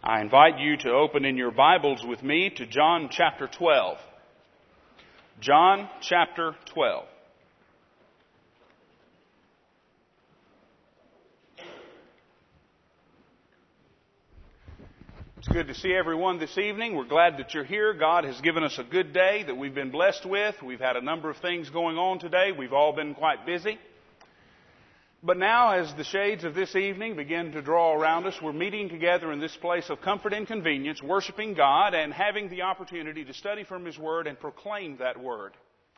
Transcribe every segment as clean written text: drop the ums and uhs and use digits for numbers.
I invite you to open in your Bibles with me to John chapter 12. John chapter 12. It's good to see everyone this evening. We're glad that you're here. God has given us a good day that we've been blessed with. We've had a number of things going on today. We've all been quite busy. But now, as the shades of this evening begin to draw around us, we're meeting together in this place of comfort and convenience, worshiping God and having the opportunity to study from His Word and proclaim that Word.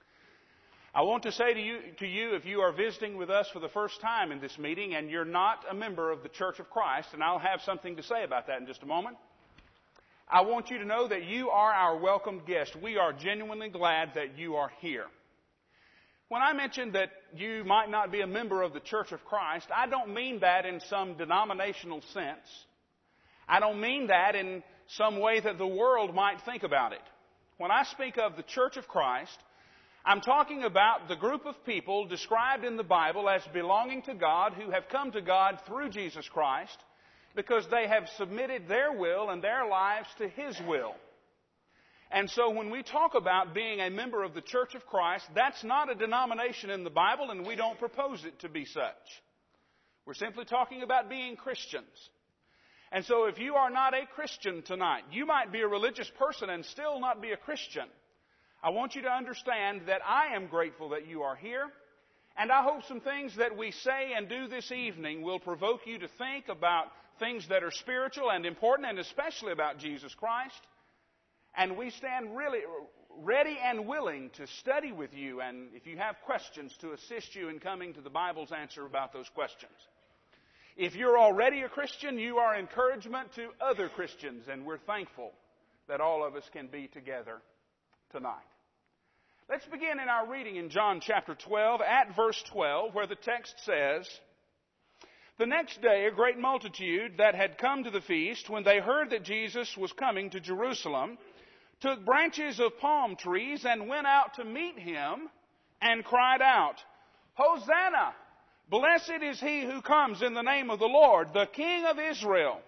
I want to say to you, if you are visiting with us for the first time in this meeting and you're not a member of the Church of Christ, and I'll have something to say about that in just a moment, I want you to know that you are our welcomed guest. We are genuinely glad that you are here. When I mention that you might not be a member of the Church of Christ, I don't mean that in some denominational sense. I don't mean that in some way that the world might think about it. When I speak of the Church of Christ, I'm talking about the group of people described in the Bible as belonging to God who have come to God through Jesus Christ because they have submitted their will and their lives to His will. And so when we talk about being a member of the Church of Christ, that's not a denomination in the Bible, and we don't propose it to be such. We're simply talking about being Christians. And so if you are not a Christian tonight, you might be a religious person and still not be a Christian. I want you to understand that I am grateful that you are here, and I hope some things that we say and do this evening will provoke you to think about things that are spiritual and important, and especially about Jesus Christ. And we stand really ready and willing to study with you, and if you have questions, to assist you in coming to the Bible's answer about those questions. If you're already a Christian, you are encouragement to other Christians, and we're thankful that all of us can be together tonight. Let's begin in our reading in John chapter 12 at verse 12, where the text says, "The next day a great multitude that had come to the feast, when they heard that Jesus was coming to Jerusalem, took branches of palm trees and went out to meet Him and cried out, 'Hosanna! Blessed is He who comes in the name of the Lord, the King of Israel.'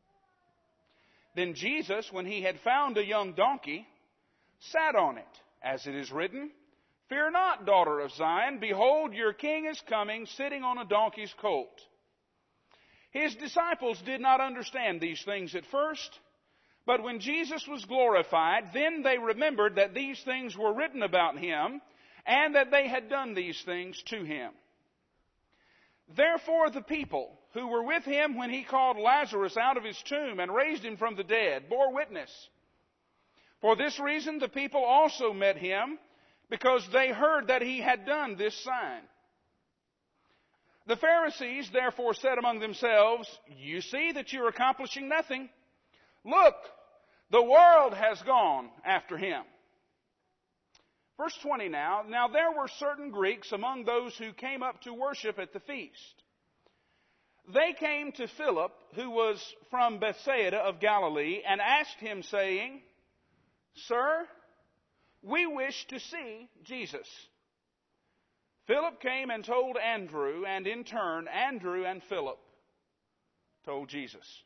Then Jesus, when He had found a young donkey, sat on it, as it is written, 'Fear not, daughter of Zion, behold, your King is coming, sitting on a donkey's colt.' His disciples did not understand these things at first, but when Jesus was glorified, then they remembered that these things were written about Him, and that they had done these things to Him. Therefore the people who were with Him when He called Lazarus out of his tomb and raised him from the dead bore witness. For this reason the people also met Him, because they heard that He had done this sign. The Pharisees therefore said among themselves, 'You see that you are accomplishing nothing. Look, the world has gone after Him.'" Verse 20 now. "Now there were certain Greeks among those who came up to worship at the feast. They came to Philip, who was from Bethsaida of Galilee, and asked him, saying, 'Sir, we wish to see Jesus.' Philip came and told Andrew, and in turn, Andrew and Philip told Jesus."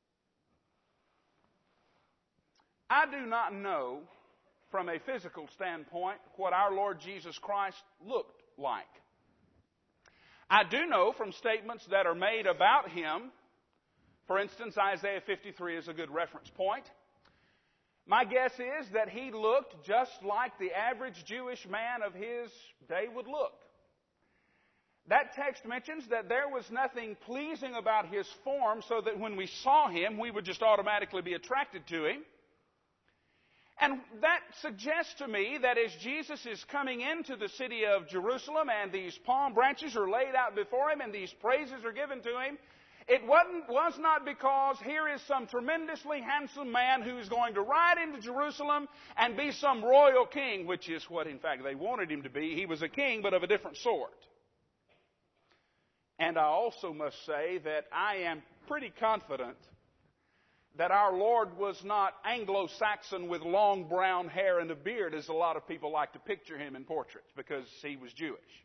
I do not know, from a physical standpoint, what our Lord Jesus Christ looked like. I do know from statements that are made about Him, for instance, Isaiah 53 is a good reference point. My guess is that He looked just like the average Jewish man of His day would look. That text mentions that there was nothing pleasing about His form, so that when we saw Him, we would just automatically be attracted to Him. And that suggests to me that as Jesus is coming into the city of Jerusalem and these palm branches are laid out before Him and these praises are given to Him, it was not because here is some tremendously handsome man who is going to ride into Jerusalem and be some royal king, which is what, in fact, they wanted Him to be. He was a king, but of a different sort. And I also must say that I am pretty confident that our Lord was not Anglo-Saxon with long brown hair and a beard, as a lot of people like to picture Him in portraits, because He was Jewish.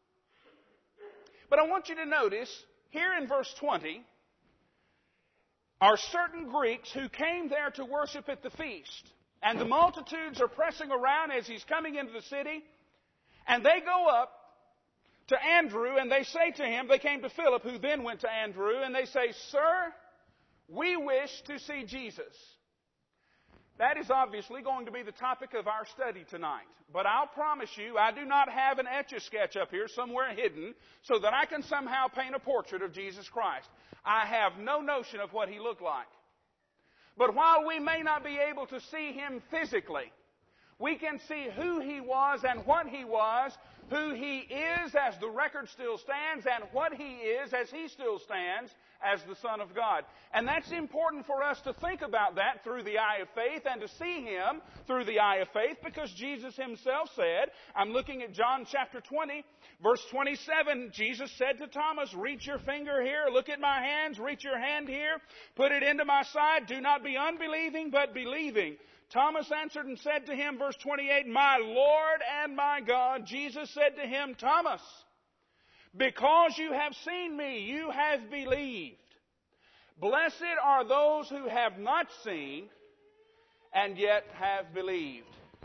But I want you to notice, here in verse 20, are certain Greeks who came there to worship at the feast. And the multitudes are pressing around as he's coming into the city. And they go up to Andrew and they say to him, they came to Philip, who then went to Andrew, and they say, "Sir, we wish to see Jesus." That is obviously going to be the topic of our study tonight. But I'll promise you, I do not have an Etch-a-Sketch up here somewhere hidden so that I can somehow paint a portrait of Jesus Christ. I have no notion of what he looked like. But while we may not be able to see him physically, we can see who he was and what he was, who he is as the record still stands, and what he is as he still stands as the Son of God. And that's important for us to think about that through the eye of faith and to see him through the eye of faith, because Jesus himself said, I'm looking at John chapter 20, verse 27, Jesus said to Thomas, "Reach your finger here, look at my hands, reach your hand here, put it into my side, do not be unbelieving but believing." Thomas answered and said to him, verse 28, "My Lord and my God." Jesus said to him, "Thomas, because you have seen me, you have believed. Blessed are those who have not seen and yet have believed."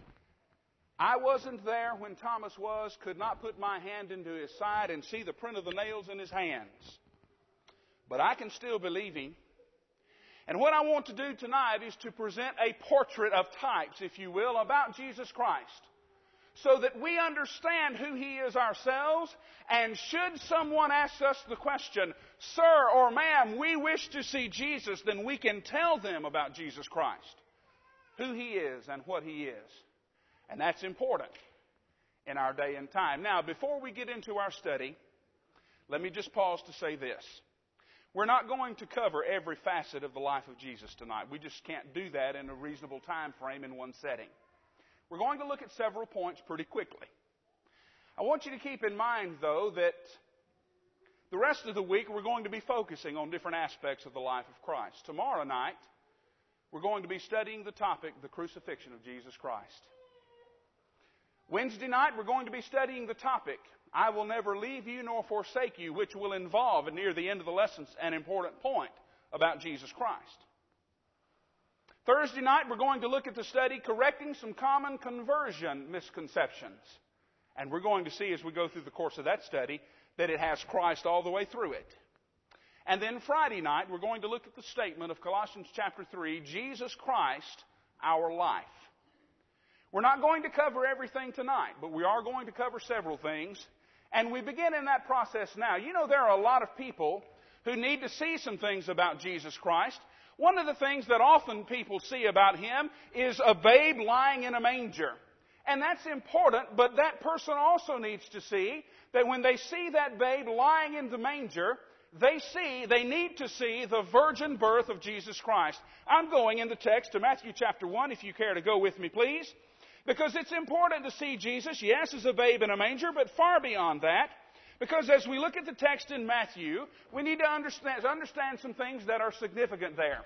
I wasn't there when Thomas was, could not put my hand into his side and see the print of the nails in his hands. But I can still believe him. And what I want to do tonight is to present a portrait of types, if you will, about Jesus Christ, so that we understand who he is ourselves, and should someone ask us the question, "Sir or ma'am, we wish to see Jesus," then we can tell them about Jesus Christ, who he is and what he is. And that's important in our day and time. Now, before we get into our study, let me just pause to say this. We're not going to cover every facet of the life of Jesus tonight. We just can't do that in a reasonable time frame in one setting. We're going to look at several points pretty quickly. I want you to keep in mind, though, that the rest of the week we're going to be focusing on different aspects of the life of Christ. Tomorrow night, we're going to be studying the topic, the crucifixion of Jesus Christ. Wednesday night, we're going to be studying the topic, "I will never leave you nor forsake you," which will involve, near the end of the lesson, an important point about Jesus Christ. Thursday night, we're going to look at the study, "Correcting some common conversion misconceptions." And we're going to see, as we go through the course of that study, that it has Christ all the way through it. And then Friday night, we're going to look at the statement of Colossians chapter 3, "Jesus Christ, our life." We're not going to cover everything tonight, but we are going to cover several things. And we begin in that process now. You know, there are a lot of people who need to see some things about Jesus Christ. One of the things that often people see about him is a babe lying in a manger. And that's important, but that person also needs to see that when they see that babe lying in the manger, they need to see the virgin birth of Jesus Christ. I'm going in the text to Matthew chapter 1, if you care to go with me, please. Because it's important to see Jesus, yes, as a babe in a manger, but far beyond that. Because as we look at the text in Matthew, we need to understand some things that are significant there.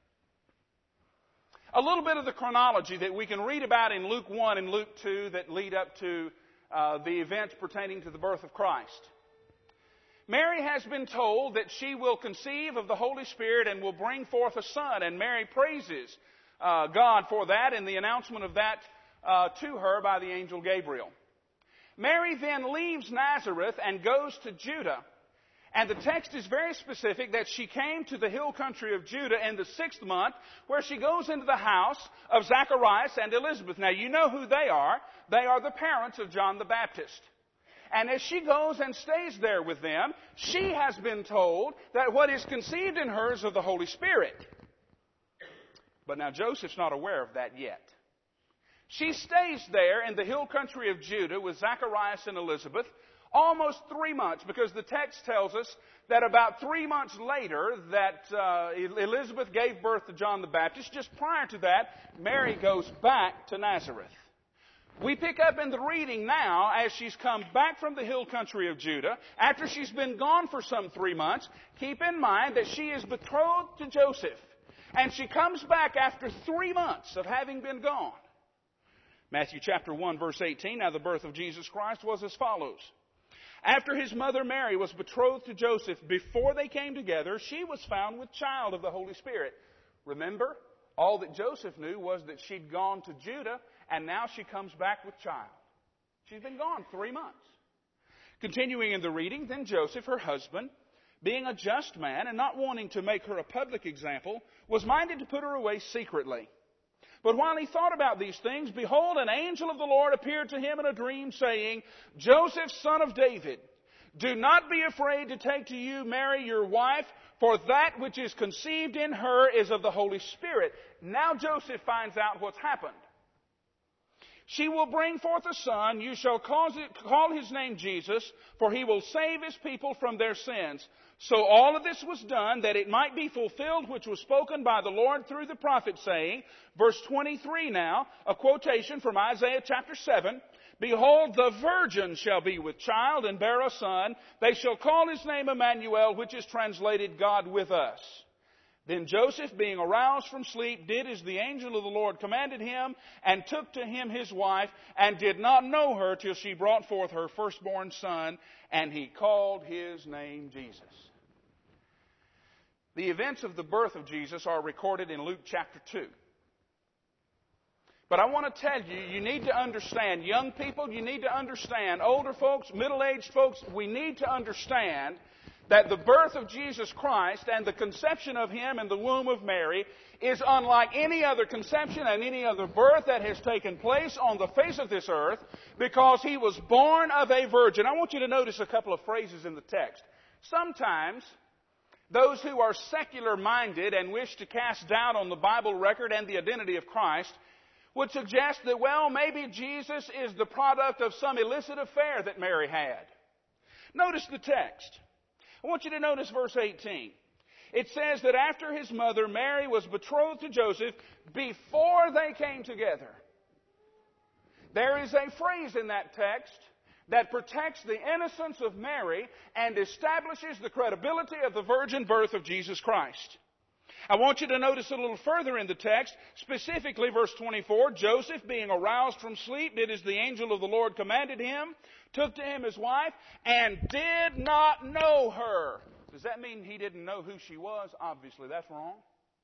A little bit of the chronology that we can read about in Luke 1 and Luke 2 that lead up to the events pertaining to the birth of Christ. Mary has been told that she will conceive of the Holy Spirit and will bring forth a son, and Mary praises God for that and the announcement of that to her by the angel Gabriel. Mary then leaves Nazareth and goes to Judah. And the text is very specific that she came to the hill country of Judah in the 6th month, where she goes into the house of Zacharias and Elizabeth. Now, you know who they are. They are the parents of John the Baptist. And as she goes and stays there with them, she has been told that what is conceived in her is of the Holy Spirit. But now Joseph's not aware of that yet. She stays there in the hill country of Judah with Zacharias and Elizabeth almost 3 months, because the text tells us that about 3 months later that Elizabeth gave birth to John the Baptist. Just prior to that, Mary goes back to Nazareth. We pick up in the reading now as she's come back from the hill country of Judah, after she's been gone for some 3 months. Keep in mind that she is betrothed to Joseph, and she comes back after 3 months of having been gone. Matthew chapter 1, verse 18, "Now the birth of Jesus Christ was as follows. After his mother Mary was betrothed to Joseph, before they came together, she was found with child of the Holy Spirit. Remember, all that Joseph knew was that she'd gone to Judah, and now she comes back with child. She's been gone 3 months. Continuing in the reading, then Joseph, her husband, being a just man and not wanting to make her a public example, was minded to put her away secretly. But while he thought about these things, behold, an angel of the Lord appeared to him in a dream, saying, Joseph, son of David, do not be afraid to take to you Mary your wife, for that which is conceived in her is of the Holy Spirit. Now Joseph finds out what's happened. She will bring forth a son. You shall call his name Jesus, for he will save his people from their sins. So all of this was done that it might be fulfilled which was spoken by the Lord through the prophet, saying, verse 23 now, a quotation from Isaiah chapter 7, Behold, the virgin shall be with child and bear a son. They shall call his name Emmanuel, which is translated God with us. Then Joseph, being aroused from sleep, did as the angel of the Lord commanded him, and took to him his wife, and did not know her till she brought forth her firstborn son, and he called his name Jesus. The events of the birth of Jesus are recorded in Luke chapter 2. But I want to tell you, you need to understand, young people, you need to understand, older folks, middle-aged folks, we need to understand that the birth of Jesus Christ and the conception of Him in the womb of Mary is unlike any other conception and any other birth that has taken place on the face of this earth, because He was born of a virgin. I want you to notice a couple of phrases in the text. Sometimes those who are secular-minded and wish to cast doubt on the Bible record and the identity of Christ would suggest that, well, maybe Jesus is the product of some illicit affair that Mary had. Notice the text. I want you to notice verse 18. It says that after his mother, Mary, was betrothed to Joseph, before they came together. There is a phrase in that text that protects the innocence of Mary and establishes the credibility of the virgin birth of Jesus Christ. I want you to notice a little further in the text, specifically verse 24, Joseph, being aroused from sleep, did as the angel of the Lord commanded him, took to him his wife, and did not know her. Does that mean he didn't know who she was? Obviously, that's wrong.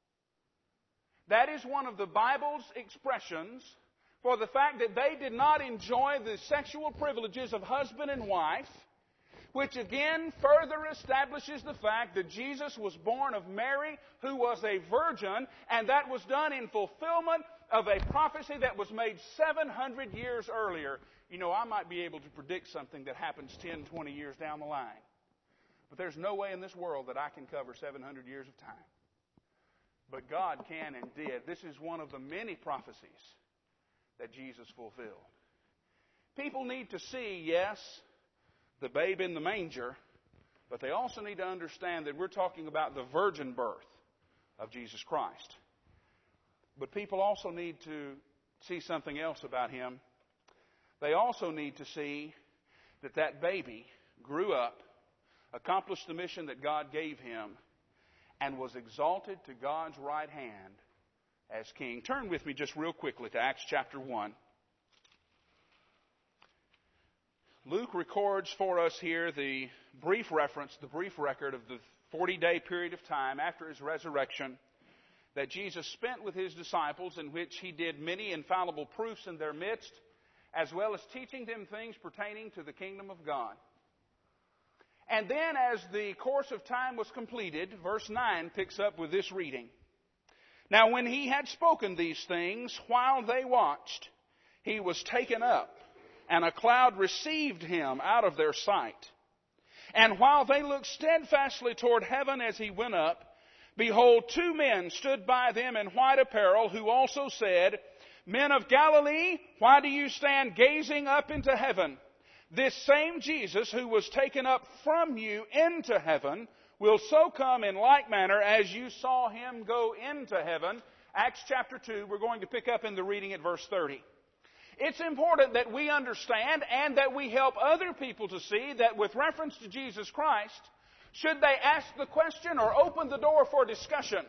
That is one of the Bible's expressions for the fact that they did not enjoy the sexual privileges of husband and wife, which again further establishes the fact that Jesus was born of Mary, who was a virgin, and that was done in fulfillment of a prophecy that was made 700 years earlier. You know, I might be able to predict something that happens 10, 20 years down the line. But there's no way in this world that I can cover 700 years of time. But God can and did. This is one of the many prophecies that Jesus fulfilled. People need to see, yes, the babe in the manger, but they also need to understand that we're talking about the virgin birth of Jesus Christ. But people also need to see something else about Him. They also need to see that that baby grew up, accomplished the mission that God gave him, and was exalted to God's right hand as king. Turn with me just real quickly to Acts chapter 1. Luke records for us here the brief record of the 40-day period of time after His resurrection that Jesus spent with His disciples, in which He did many infallible proofs in their midst, as well as teaching them things pertaining to the kingdom of God. And then as the course of time was completed, verse 9 picks up with this reading. Now when He had spoken these things, while they watched, He was taken up, and a cloud received Him out of their sight. And while they looked steadfastly toward heaven as He went up, behold, 2 men stood by them in white apparel, who also said, Men of Galilee, why do you stand gazing up into heaven? This same Jesus who was taken up from you into heaven will so come in like manner as you saw Him go into heaven. Acts chapter 2, we're going to pick up in the reading at verse 30. It's important that we understand and that we help other people to see that with reference to Jesus Christ, should they ask the question or open the door for discussion,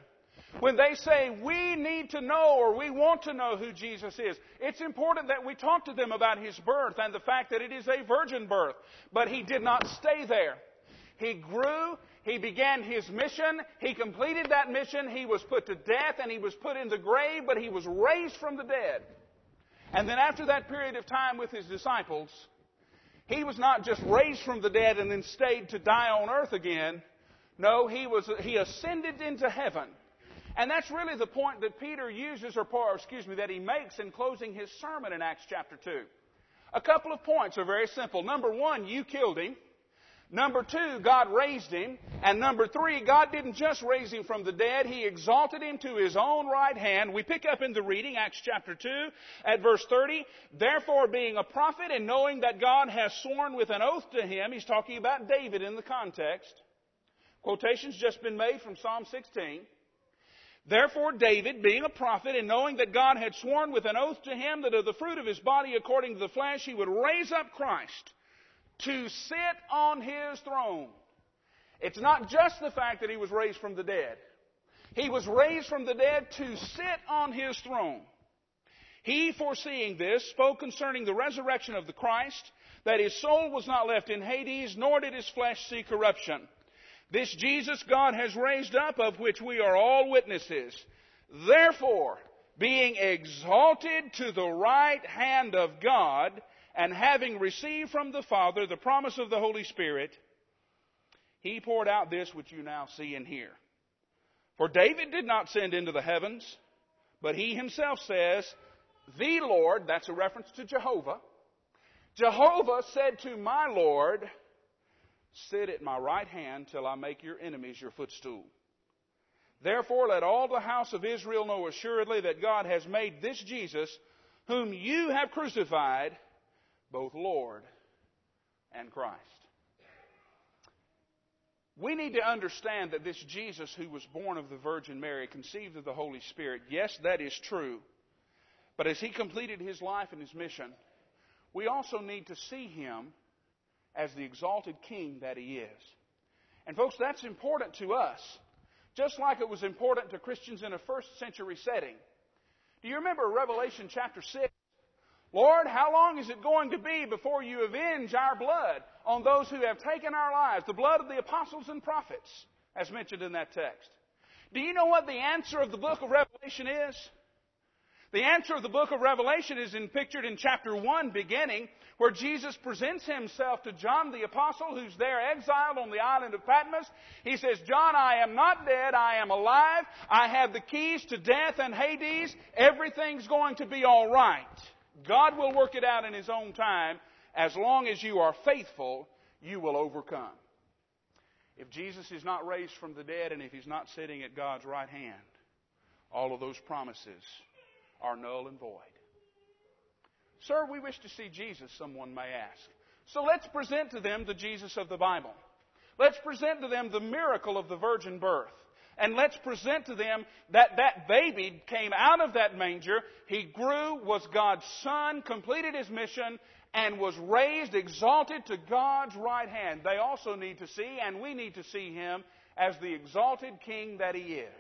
When they say we need to know or we want to know who Jesus is, it's important that we talk to them about His birth and the fact that it is a virgin birth. But He did not stay there. He grew. He began His mission. He completed that mission. He was put to death and He was put in the grave, but He was raised from the dead. And then after that period of time with His disciples, He was not just raised from the dead and then stayed to die on earth again. No, He ascended into heaven. And that's really the point that Peter uses, that he makes in closing his sermon in Acts chapter 2. A couple of points are very simple. Number one, you killed Him. Number two, God raised Him. And number three, God didn't just raise Him from the dead. He exalted Him to His own right hand. We pick up in the reading, Acts chapter 2, at verse 30. Therefore, being a prophet and knowing that God has sworn with an oath to Him, he's talking about David in the context. Quotation's just been made from Psalm 16. Therefore, David, being a prophet and knowing that God had sworn with an oath to him that of the fruit of his body according to the flesh He would raise up Christ to sit on His throne. It's not just the fact that He was raised from the dead. He was raised from the dead to sit on His throne. He, foreseeing this, spoke concerning the resurrection of the Christ, that His soul was not left in Hades, nor did His flesh see corruption. This Jesus God has raised up, of which we are all witnesses. Therefore, being exalted to the right hand of God, and having received from the Father the promise of the Holy Spirit, He poured out this which you now see and hear. For David did not ascend into the heavens, but he himself says, the Lord, that's a reference to Jehovah, Jehovah said to my Lord, sit at my right hand till I make your enemies your footstool. Therefore let all the house of Israel know assuredly that God has made this Jesus, whom you have crucified, both Lord and Christ. We need to understand that this Jesus who was born of the Virgin Mary, conceived of the Holy Spirit, yes, that is true. But as He completed His life and His mission, we also need to see Him as the exalted King that He is. And folks, that's important to us, just like it was important to Christians in a first century setting. Do you remember Revelation chapter 6? Lord, how long is it going to be before you avenge our blood on those who have taken our lives, the blood of the apostles and prophets, as mentioned in that text? Do you know what the answer of the book of Revelation is? The answer of the book of Revelation is pictured in chapter 1 beginning, where Jesus presents Himself to John the Apostle, who's there exiled on the island of Patmos. He says, John, I am not dead, I am alive. I have the keys to death and Hades. Everything's going to be all right. God will work it out in His own time. As long as you are faithful, you will overcome. If Jesus is not raised from the dead and if He's not sitting at God's right hand, all of those promises are null and void. Sir, we wish to see Jesus, someone may ask. So let's present to them the Jesus of the Bible. Let's present to them the miracle of the virgin birth. And let's present to them that that baby came out of that manger. He grew, was God's Son, completed His mission, and was raised, exalted to God's right hand. They also need to see, and we need to see Him as the exalted King that He is.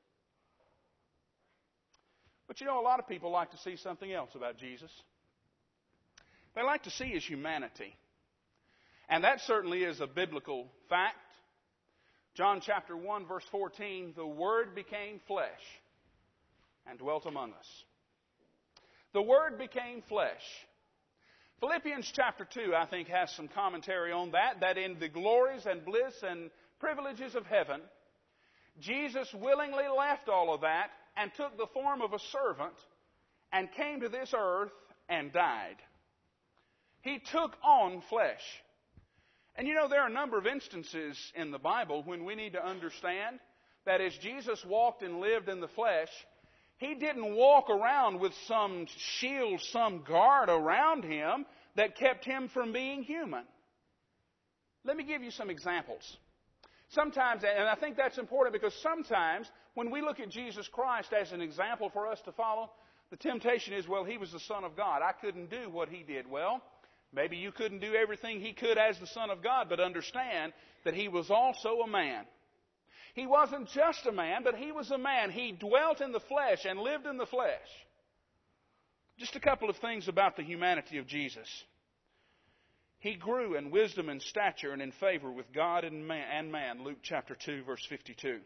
But you know, a lot of people like to see something else about Jesus. They like to see His humanity. And that certainly is a biblical fact. John chapter 1, verse 14, the Word became flesh and dwelt among us. The Word became flesh. Philippians chapter 2, I think, has some commentary on that in the glories and bliss and privileges of heaven, Jesus willingly left all of that and took the form of a servant and came to this earth and died. He took on flesh. And you know, there are a number of instances in the Bible when we need to understand that as Jesus walked and lived in the flesh, He didn't walk around with some shield, some guard around Him that kept Him from being human. Let me give you some examples. Sometimes, and I think that's important because sometimes when we look at Jesus Christ as an example for us to follow, the temptation is, well, He was the Son of God. I couldn't do what He did. Well, maybe you couldn't do everything He could as the Son of God, but understand that He was also a man. He wasn't just a man, but He was a man. He dwelt in the flesh and lived in the flesh. Just a couple of things about the humanity of Jesus. He grew in wisdom and stature and in favor with God and man. Luke chapter 2, verse 52.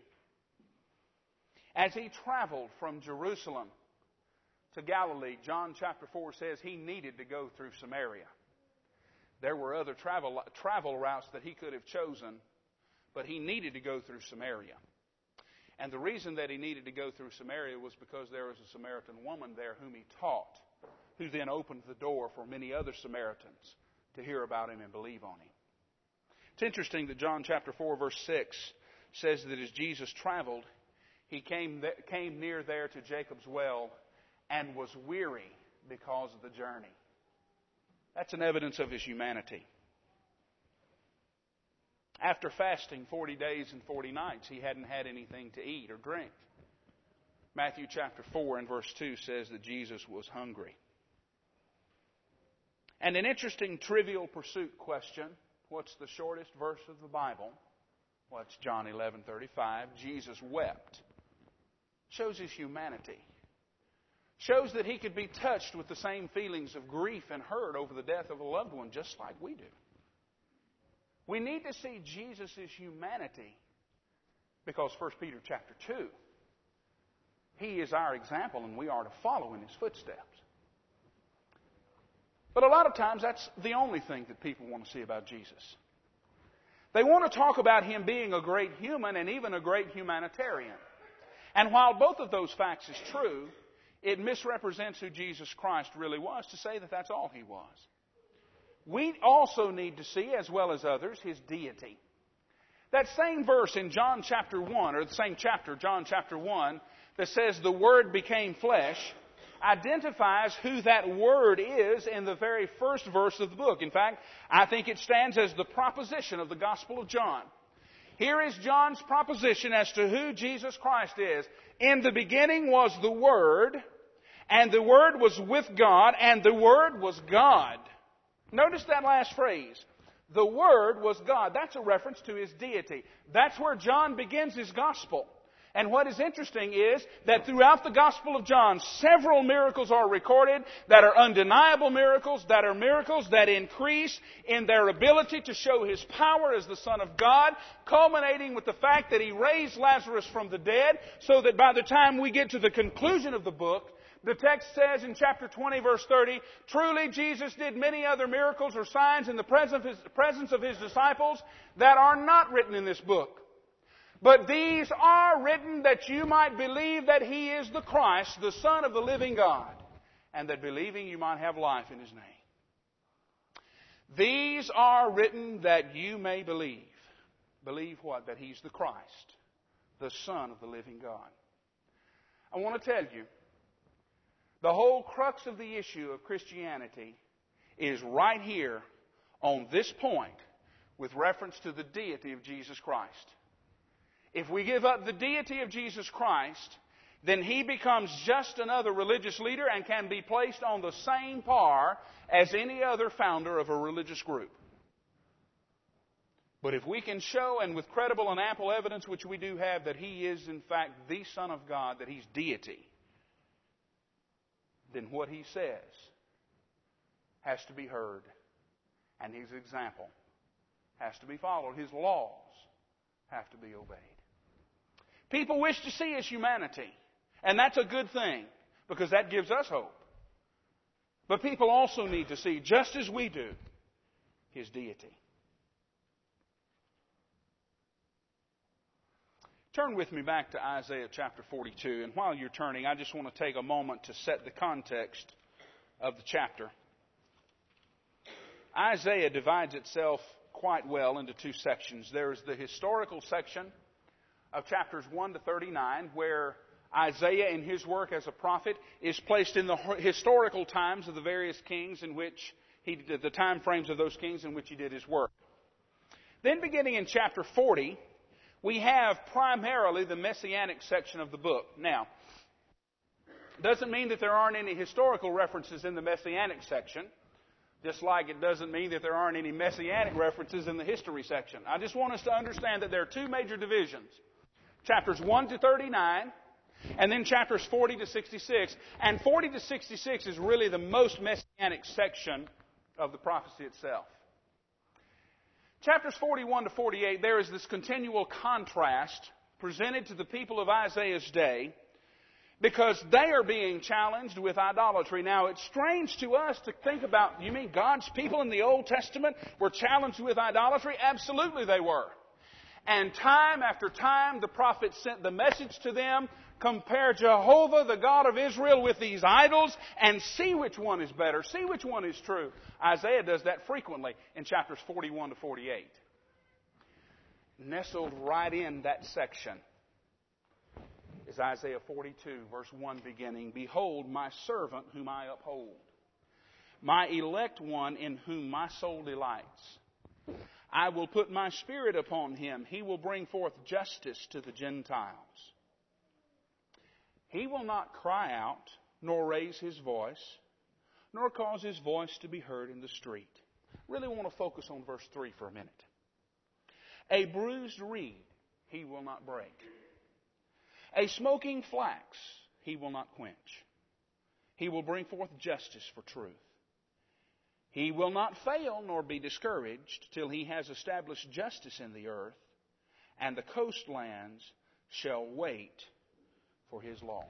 As He traveled from Jerusalem to Galilee, John chapter 4 says He needed to go through Samaria. There were other travel routes that He could have chosen, but He needed to go through Samaria. And the reason that He needed to go through Samaria was because there was a Samaritan woman there whom He taught, who then opened the door for many other Samaritans to hear about Him and believe on Him. It's interesting that John chapter 4, verse 6 says that as Jesus traveled, He came near there to Jacob's well and was weary because of the journey. That's an evidence of His humanity. After fasting 40 days and 40 nights, He hadn't had anything to eat or drink. Matthew chapter 4 and verse 2 says that Jesus was hungry. And an interesting trivial pursuit question, what's the shortest verse of the Bible? Well, it's John 11:35. Jesus wept. Shows His humanity. Shows that He could be touched with the same feelings of grief and hurt over the death of a loved one, just like we do. We need to see Jesus' humanity because 1 Peter chapter 2, He is our example and we are to follow in His footsteps. But a lot of times that's the only thing that people want to see about Jesus. They want to talk about Him being a great human and even a great humanitarian. And while both of those facts is true, it misrepresents who Jesus Christ really was to say that that's all He was. We also need to see, as well as others, His deity. That same verse in John chapter 1, or the same chapter, John chapter 1, that says the Word became flesh, identifies who that Word is in the very first verse of the book. In fact, I think it stands as the proposition of the Gospel of John. Here is John's proposition as to who Jesus Christ is. In the beginning was the Word, and the Word was with God, and the Word was God. Notice that last phrase. The Word was God. That's a reference to His deity. That's where John begins his Gospel. And what is interesting is that throughout the Gospel of John, several miracles are recorded that are undeniable miracles, that are miracles that increase in their ability to show His power as the Son of God, culminating with the fact that He raised Lazarus from the dead, so that by the time we get to the conclusion of the book, the text says in chapter 20, verse 30, truly Jesus did many other miracles or signs in the presence of His disciples that are not written in this book. But these are written that you might believe that He is the Christ, the Son of the living God, and that believing you might have life in His name. These are written that you may believe. Believe what? That He's the Christ, the Son of the living God. I want to tell you, the whole crux of the issue of Christianity is right here on this point with reference to the deity of Jesus Christ. If we give up the deity of Jesus Christ, then He becomes just another religious leader and can be placed on the same par as any other founder of a religious group. But if we can show, and with credible and ample evidence, which we do have, that He is in fact the Son of God, that He's deity, then what He says has to be heard, and His example has to be followed. His laws have to be obeyed. People wish to see His humanity, and that's a good thing, because that gives us hope. But people also need to see, just as we do, His deity. Turn with me back to Isaiah chapter 42, and while you're turning, I just want to take a moment to set the context of the chapter. Isaiah divides itself quite well into two sections. There is the historical section of chapters 1 to 39, where Isaiah, in his work as a prophet, is placed in the historical times of the various kings in which the time frames of those kings in which he did his work. Then beginning in chapter 40, we have primarily the messianic section of the book. Now, doesn't mean that there aren't any historical references in the messianic section, just like it doesn't mean that there aren't any messianic references in the history section. I just want us to understand that there are two major divisions. chapters 1 to 39, and then chapters 40 to 66. And 40 to 66 is really the most messianic section of the prophecy itself. Chapters 41 to 48, there is this continual contrast presented to the people of Isaiah's day because they are being challenged with idolatry. Now, it's strange to us to think about, you mean God's people in the Old Testament were challenged with idolatry? Absolutely they were. And time after time, the prophet sent the message to them, compare Jehovah, the God of Israel, with these idols and see which one is better, see which one is true. Isaiah does that frequently in chapters 41 to 48. Nestled right in that section is Isaiah 42, verse 1 beginning, Behold, my servant whom I uphold, my elect one in whom my soul delights. I will put my spirit upon him. He will bring forth justice to the Gentiles. He will not cry out, nor raise his voice, nor cause his voice to be heard in the street. Really want to focus on verse 3 for a minute. A bruised reed he will not break. A smoking flax he will not quench. He will bring forth justice for truth. He will not fail nor be discouraged till he has established justice in the earth, and the coastlands shall wait for his law.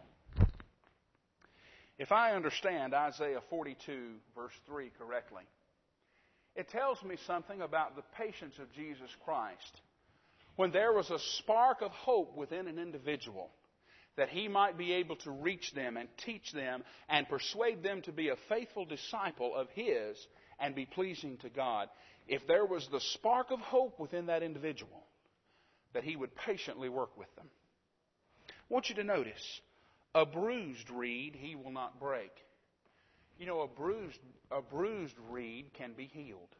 If I understand Isaiah 42, verse 3 correctly, it tells me something about the patience of Jesus Christ. When there was a spark of hope within an individual, that he might be able to reach them and teach them and persuade them to be a faithful disciple of his and be pleasing to God. If there was the spark of hope within that individual, that he would patiently work with them. I want you to notice, a bruised reed he will not break. You know, a bruised reed can be healed.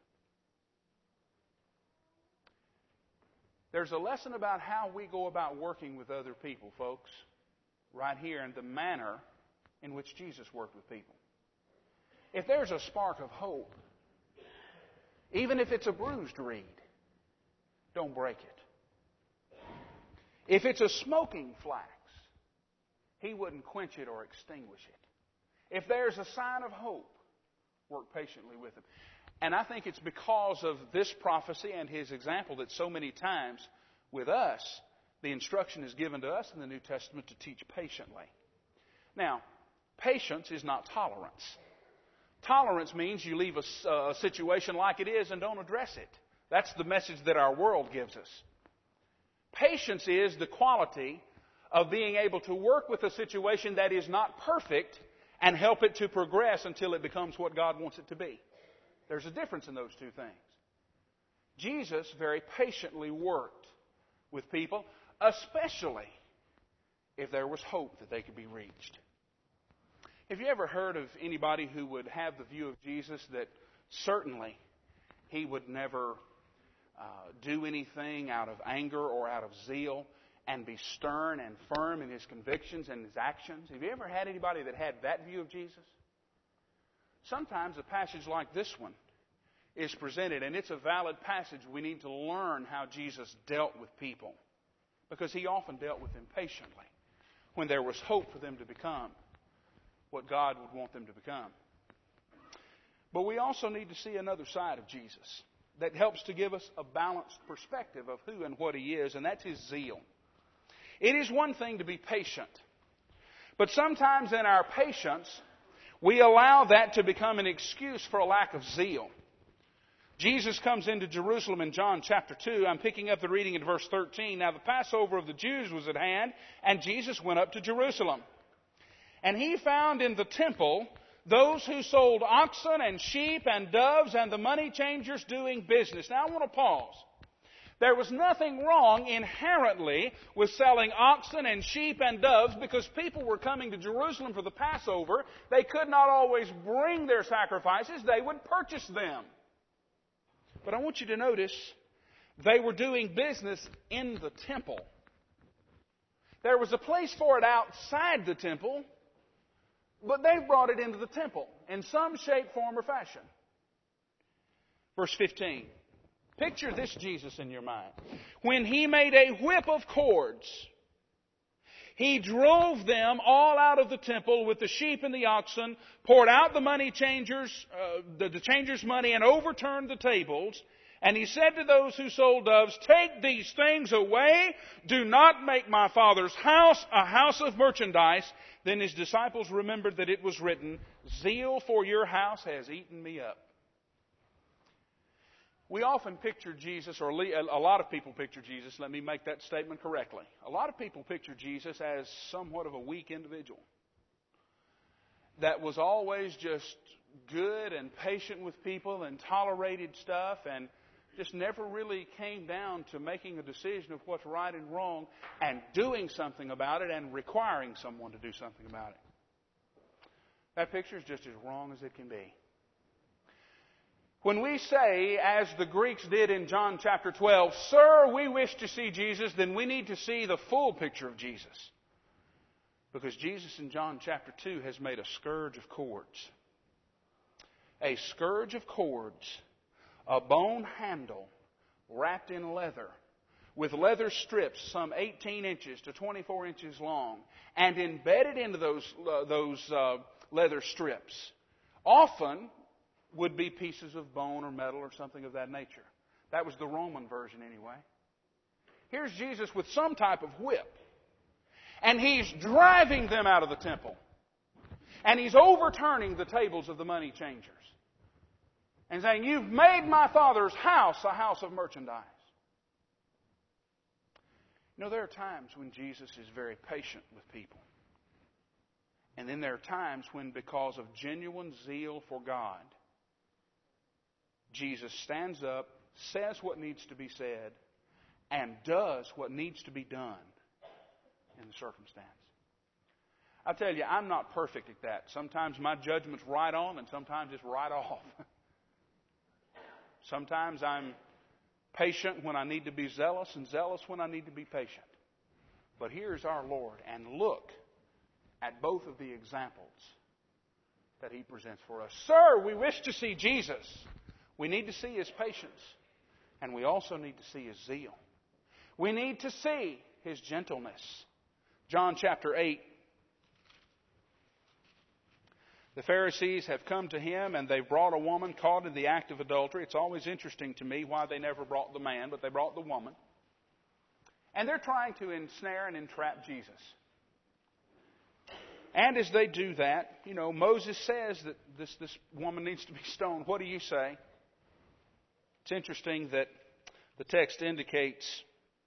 There's a lesson about how we go about working with other people, folks, right here in the manner in which Jesus worked with people. If there's a spark of hope, even if it's a bruised reed, don't break it. If it's a smoking flax, he wouldn't quench it or extinguish it. If there's a sign of hope, work patiently with him. And I think it's because of this prophecy and his example that so many times with us, the instruction is given to us in the New Testament to teach patiently. Now, patience is not tolerance. Tolerance means you leave a situation like it is and don't address it. That's the message that our world gives us. Patience is the quality of being able to work with a situation that is not perfect and help it to progress until it becomes what God wants it to be. There's a difference in those two things. Jesus very patiently worked with people, especially if there was hope that they could be reached. Have you ever heard of anybody who would have the view of Jesus that certainly he would never do anything out of anger or out of zeal and be stern and firm in his convictions and his actions? Have you ever had anybody that had that view of Jesus? Sometimes a passage like this one is presented, and it's a valid passage. We need to learn how Jesus dealt with people, because he often dealt with them patiently when there was hope for them to become what God would want them to become. But we also need to see another side of Jesus that helps to give us a balanced perspective of who and what he is, and that's his zeal. It is one thing to be patient, but sometimes in our patience, we allow that to become an excuse for a lack of zeal. Jesus comes into Jerusalem in John chapter 2. I'm picking up the reading in verse 13. Now the Passover of the Jews was at hand, and Jesus went up to Jerusalem. And he found in the temple those who sold oxen and sheep and doves and the money changers doing business. Now I want to pause. There was nothing wrong inherently with selling oxen and sheep and doves, because people were coming to Jerusalem for the Passover. They could not always bring their sacrifices. They would purchase them. But I want you to notice, they were doing business in the temple. There was a place for it outside the temple, but they brought it into the temple in some shape, form, or fashion. Verse 15. Picture this Jesus in your mind. When he made a whip of cords He drove them all out of the temple with the sheep and the oxen, poured out the money changers, the changers' money, and overturned the tables. And he said to those who sold doves, "Take these things away. Do not make my Father's house a house of merchandise." Then his disciples remembered that it was written, "Zeal for your house has eaten me up." We often picture Jesus, or a lot of people picture Jesus, let me make that statement correctly. A lot of people picture Jesus as somewhat of a weak individual that was always just good and patient with people and tolerated stuff and just never really came down to making a decision of what's right and wrong and doing something about it and requiring someone to do something about it. That picture is just as wrong as it can be. When we say, as the Greeks did in John chapter 12, "Sir, we wish to see Jesus," then we need to see the full picture of Jesus. Because Jesus in John chapter 2 has made a scourge of cords. A scourge of cords, a bone handle wrapped in leather, with leather strips some 18 inches to 24 inches long, and embedded into those leather strips often would be pieces of bone or metal or something of that nature. That was the Roman version anyway. Here's Jesus with some type of whip. And he's driving them out of the temple. And he's overturning the tables of the money changers. And saying, "You've made my Father's house a house of merchandise." You know, there are times when Jesus is very patient with people. And then there are times when, because of genuine zeal for God, Jesus stands up, says what needs to be said, and does what needs to be done in the circumstance. I tell you, I'm not perfect at that. Sometimes my judgment's right on, and sometimes it's right off. Sometimes I'm patient when I need to be zealous, and zealous when I need to be patient. But here's our Lord, and look at both of the examples that He presents for us. "Sir, we wish to see Jesus." We need to see His patience, and we also need to see His zeal. We need to see His gentleness. John chapter 8. The Pharisees have come to Him, and they've brought a woman caught in the act of adultery. It's always interesting to me why they never brought the man, but they brought the woman. And they're trying to ensnare and entrap Jesus. And as they do that, you know, Moses says that this woman needs to be stoned. What do you say? It's interesting that the text indicates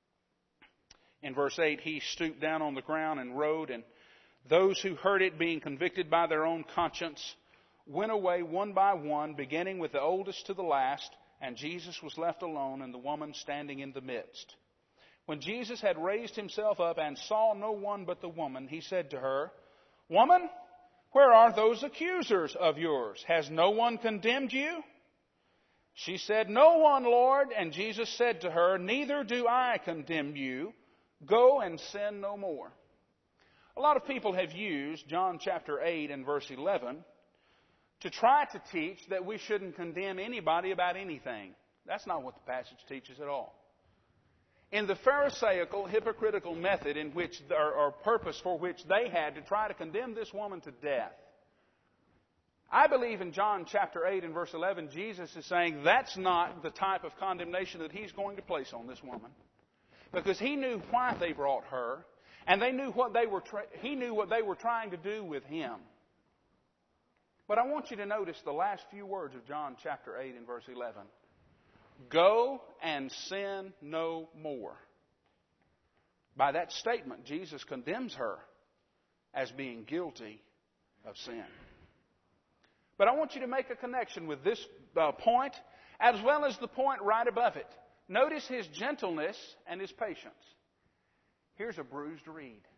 in verse 8, "He stooped down on the ground and wrote, and those who heard it, being convicted by their own conscience, went away one by one, beginning with the oldest to the last, and Jesus was left alone, and the woman standing in the midst. When Jesus had raised Himself up and saw no one but the woman, He said to her, 'Woman, where are those accusers of yours? Has no one condemned you?' She said, 'No one, Lord.' And Jesus said to her, 'Neither do I condemn you. Go and sin no more.'" A lot of people have used John chapter 8 and verse 11 to try to teach that we shouldn't condemn anybody about anything. That's not what the passage teaches at all. In the Pharisaical, hypocritical method in which, or purpose for which they had to try to condemn this woman to death, I believe in John chapter 8 and verse 11, Jesus is saying that's not the type of condemnation that He's going to place on this woman. Because He knew why they brought her, and they knew what He knew what they were trying to do with Him. But I want you to notice the last few words of John chapter 8 and verse 11. "Go and sin no more." By that statement, Jesus condemns her as being guilty of sin. But I want you to make a connection with this point, as well as the point right above it. Notice His gentleness and His patience. Here's a bruised reed.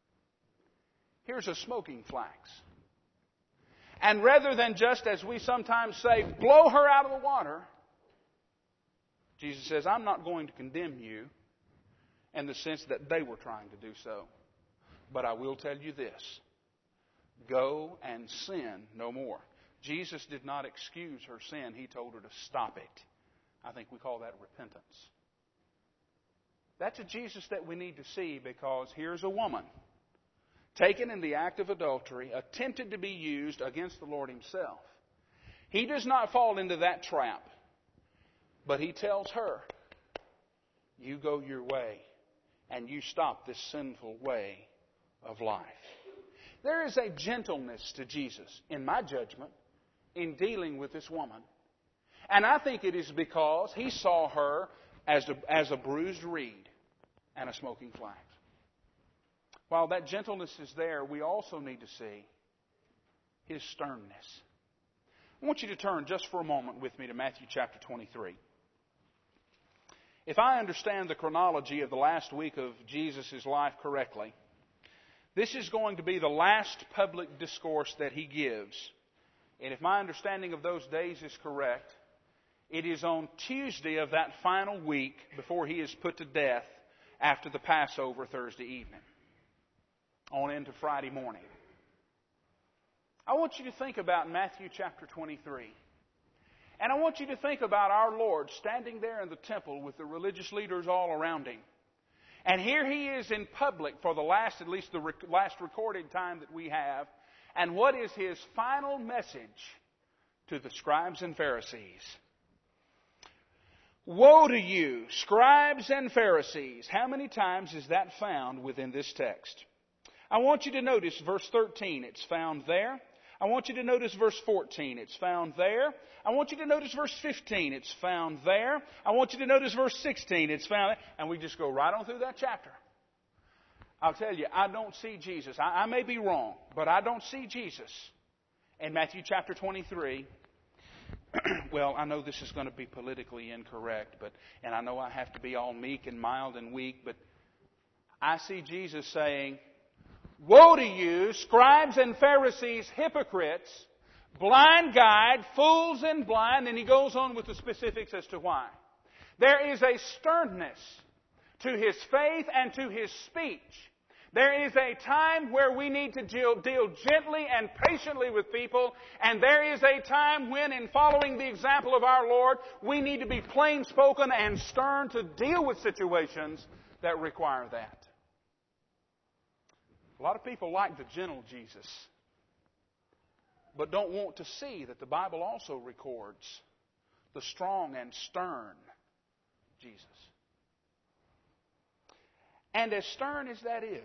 Here's a smoking flax. And rather than just, as we sometimes say, blow her out of the water, Jesus says, "I'm not going to condemn you in the sense that they were trying to do so. But I will tell you this. Go and sin no more." Jesus did not excuse her sin. He told her to stop it. I think we call that repentance. That's a Jesus that we need to see, because here's a woman taken in the act of adultery, attempted to be used against the Lord Himself. He does not fall into that trap, but he tells her, you go your way and you stop this sinful way of life. There is a gentleness to Jesus, in my judgment, in dealing with this woman. And I think it is because He saw her as a bruised reed and a smoking flax. While that gentleness is there, we also need to see His sternness. I want you to turn just for a moment with me to Matthew chapter 23. If I understand the chronology of the last week of Jesus' life correctly, this is going to be the last public discourse that He gives. And if my understanding of those days is correct, it is on Tuesday of that final week before He is put to death after the Passover Thursday evening, on into Friday morning. I want you to think about Matthew chapter 23. And I want you to think about our Lord standing there in the temple with the religious leaders all around Him. And here He is in public for the last, at least the last recorded time that we have. And what is His final message to the scribes and Pharisees? Woe to you, scribes and Pharisees. How many times is that found within this text? I want you to notice verse 13. It's found there. I want you to notice verse 14. It's found there. I want you to notice verse 15. It's found there. I want you to notice verse 16. It's found there. And we just go right on through that chapter. I'll tell you, I don't see Jesus. I may be wrong, but I don't see Jesus in Matthew chapter 23. Well, I know this is going to be politically incorrect, and I know I have to be all meek and mild and weak, but I see Jesus saying, woe to you, scribes and Pharisees, hypocrites, blind guide, fools and blind. And He goes on with the specifics as to why. There is a sternness to His faith and to His speech. There is a time where we need to deal gently and patiently with people, and there is a time when, in following the example of our Lord, we need to be plain-spoken and stern to deal with situations that require that. A lot of people like the gentle Jesus, but don't want to see that the Bible also records the strong and stern Jesus. And as stern as that is,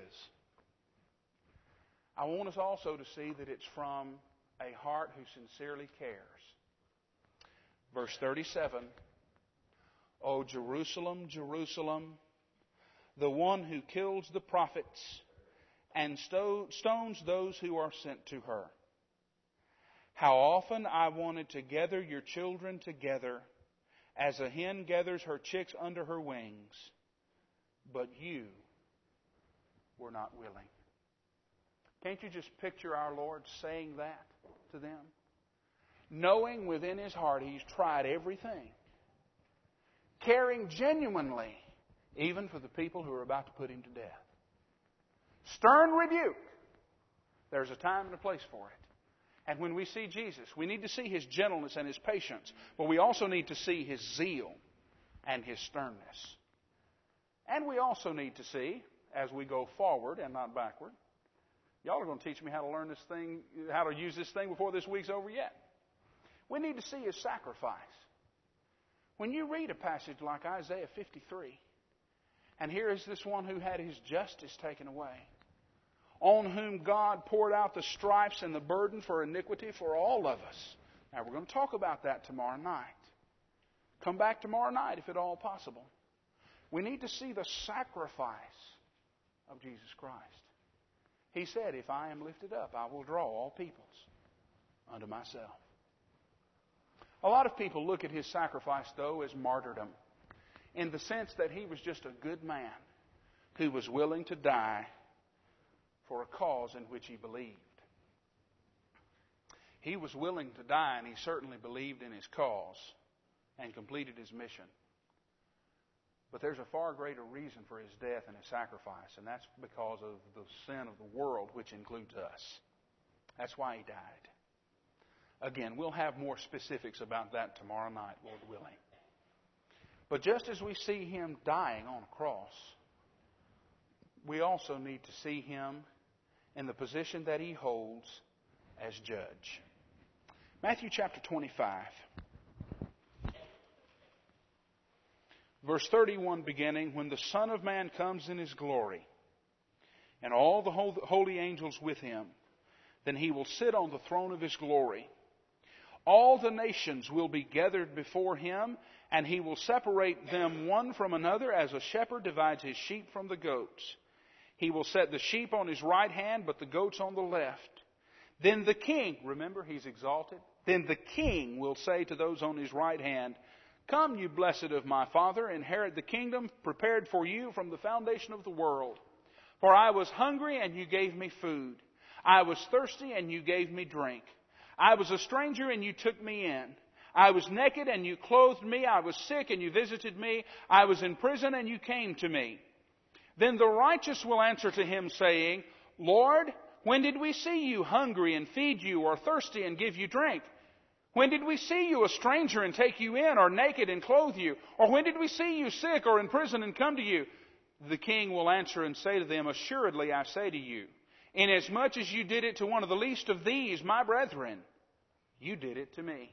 I want us also to see that it's from a heart who sincerely cares. Verse 37, O Jerusalem, Jerusalem, the one who kills the prophets and stones those who are sent to her. How often I wanted to gather your children together as a hen gathers her chicks under her wings, but you were not willing. Can't you just picture our Lord saying that to them? Knowing within His heart He's tried everything. Caring genuinely, even for the people who are about to put Him to death. Stern rebuke. There's a time and a place for it. And when we see Jesus, we need to see His gentleness and His patience, but we also need to see His zeal and His sternness. And we also need to see, as we go forward and not backward, y'all are going to teach me how to learn this thing, how to use this thing before this week's over yet. We need to see His sacrifice. When you read a passage like Isaiah 53, and here is this one who had his justice taken away, on whom God poured out the stripes and the burden for iniquity for all of us. Now, we're going to talk about that tomorrow night. Come back tomorrow night if at all possible. We need to see the sacrifice of Jesus Christ. He said, if I am lifted up, I will draw all peoples unto myself. A lot of people look at His sacrifice, though, as martyrdom, in the sense that He was just a good man who was willing to die for a cause in which he believed. He was willing to die, and he certainly believed in his cause and completed his mission. But there's a far greater reason for his death and his sacrifice, and that's because of the sin of the world, which includes us. That's why he died. Again, we'll have more specifics about that tomorrow night, Lord willing. But just as we see Him dying on a cross, we also need to see Him in the position that he holds as judge. Matthew chapter 25. Verse 31 beginning, when the Son of Man comes in His glory, and all the holy angels with Him, then He will sit on the throne of His glory. All the nations will be gathered before Him, and He will separate them one from another as a shepherd divides his sheep from the goats. He will set the sheep on His right hand, but the goats on the left. Then the King, remember He's exalted, then the King will say to those on His right hand, Come, you blessed of my Father, inherit the kingdom prepared for you from the foundation of the world. For I was hungry, and you gave me food. I was thirsty, and you gave me drink. I was a stranger, and you took me in. I was naked, and you clothed me. I was sick, and you visited me. I was in prison, and you came to me. Then the righteous will answer to Him, saying, Lord, when did we see you hungry and feed you, or thirsty and give you drink? When did we see you a stranger and take you in, or naked and clothe you? Or when did we see you sick or in prison and come to you? The King will answer and say to them, Assuredly I say to you, inasmuch as you did it to one of the least of these, my brethren, you did it to me.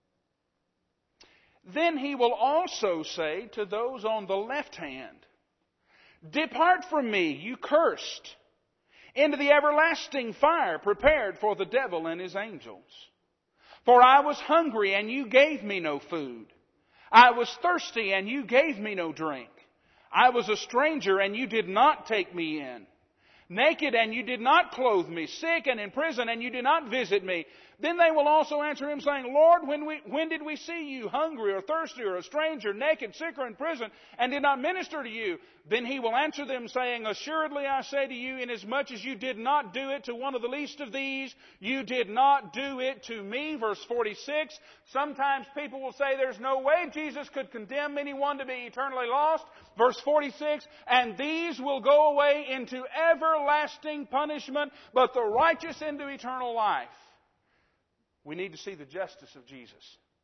Then He will also say to those on the left hand, Depart from me, you cursed, into the everlasting fire prepared for the devil and his angels. For I was hungry, and you gave me no food. I was thirsty, and you gave me no drink. I was a stranger, and you did not take me in. Naked, and you did not clothe me. Sick and in prison, and you did not visit me. Then they will also answer Him, saying, Lord, when did we see you hungry or thirsty or a stranger, naked, sick, or in prison, and did not minister to you? Then He will answer them, saying, Assuredly I say to you, inasmuch as you did not do it to one of the least of these, you did not do it to me. Verse 46. Sometimes people will say there's no way Jesus could condemn anyone to be eternally lost. Verse 46, and these will go away into everlasting punishment, but the righteous into eternal life. We need to see the justice of Jesus.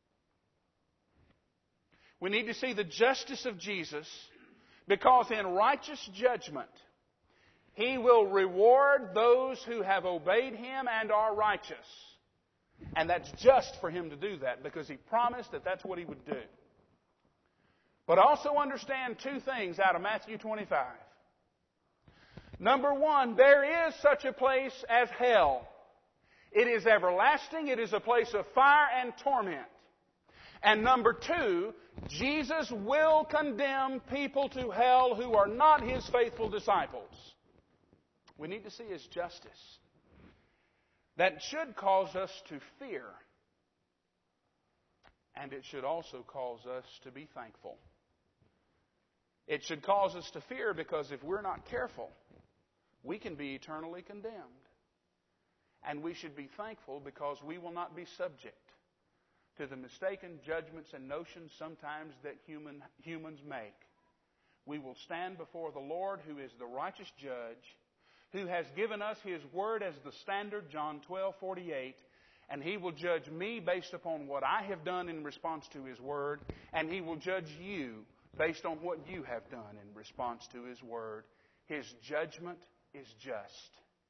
We need to see the justice of Jesus because in righteous judgment, He will reward those who have obeyed Him and are righteous. And that's just for Him to do that because He promised that that's what He would do. But also understand two things out of Matthew 25. Number one, there is such a place as hell. It is everlasting. It is a place of fire and torment. And number two, Jesus will condemn people to hell who are not His faithful disciples. We need to see His justice. That should cause us to fear. And it should also cause us to be thankful. It should cause us to fear because if we're not careful, we can be eternally condemned. And we should be thankful because we will not be subject to the mistaken judgments and notions sometimes that humans make. We will stand before the Lord, who is the righteous judge, who has given us His word as the standard, John 12:48, and He will judge me based upon what I have done in response to His word, and He will judge you based on what you have done in response to His word. His judgment is just.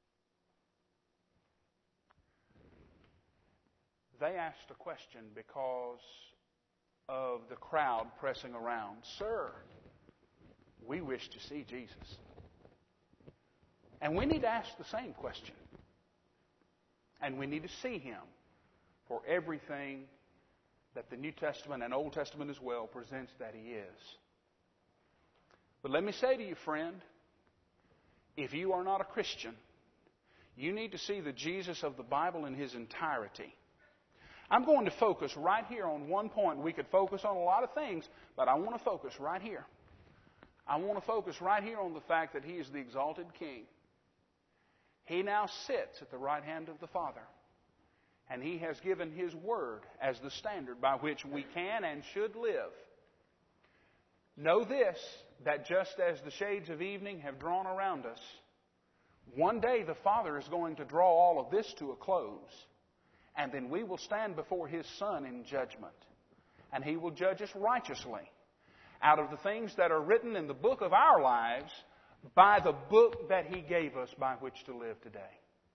They asked a question because of the crowd pressing around. Sir, we wish to see Jesus. And we need to ask the same question. And we need to see Him for everything that the New Testament and Old Testament as well presents that He is. But let me say to you, friend, if you are not a Christian, you need to see the Jesus of the Bible in His entirety. I'm going to focus right here on one point. We could focus on a lot of things, but I want to focus right here. I want to focus right here on the fact that He is the exalted King. He now sits at the right hand of the Father. And He has given His Word as the standard by which we can and should live. Know this, that just as the shades of evening have drawn around us, one day the Father is going to draw all of this to a close. And then we will stand before His Son in judgment. And He will judge us righteously. Out of the things that are written in the book of our lives, by the book that He gave us by which to live today.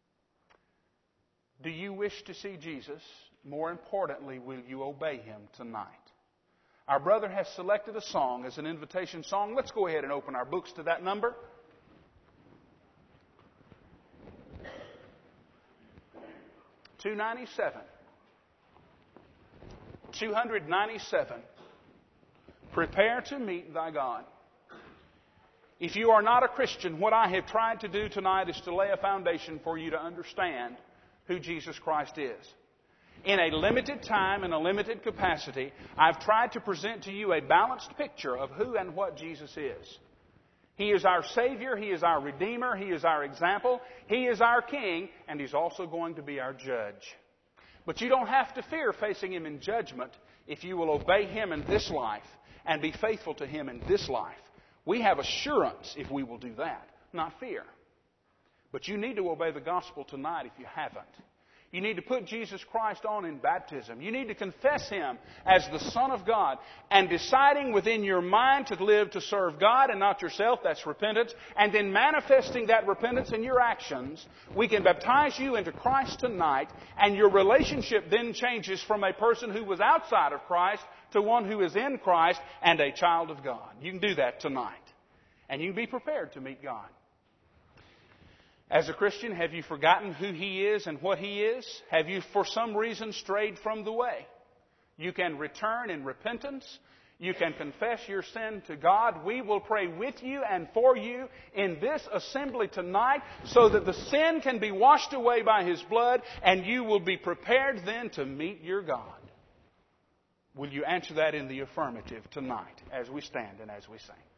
Do you wish to see Jesus? More importantly, will you obey Him tonight? Our brother has selected a song as an invitation song. Let's go ahead and open our books to that number. $297. $297. Prepare to meet thy God. If you are not a Christian, what I have tried to do tonight is to lay a foundation for you to understand who Jesus Christ is. In a limited time, in a limited capacity, I've tried to present to you a balanced picture of who and what Jesus is. He is our Savior, He is our Redeemer, He is our example, He is our King, and He's also going to be our Judge. But you don't have to fear facing Him in judgment if you will obey Him in this life and be faithful to Him in this life. We have assurance if we will do that, not fear. But you need to obey the gospel tonight if you haven't. You need to put Jesus Christ on in baptism. You need to confess Him as the Son of God. And deciding within your mind to live to serve God and not yourself, that's repentance. And then manifesting that repentance in your actions, we can baptize you into Christ tonight. And your relationship then changes from a person who was outside of Christ to one who is in Christ and a child of God. You can do that tonight. And you can be prepared to meet God. As a Christian, have you forgotten who He is and what He is? Have you for some reason strayed from the way? You can return in repentance. You can confess your sin to God. We will pray with you and for you in this assembly tonight so that the sin can be washed away by His blood and you will be prepared then to meet your God. Will you answer that in the affirmative tonight as we stand and as we sing?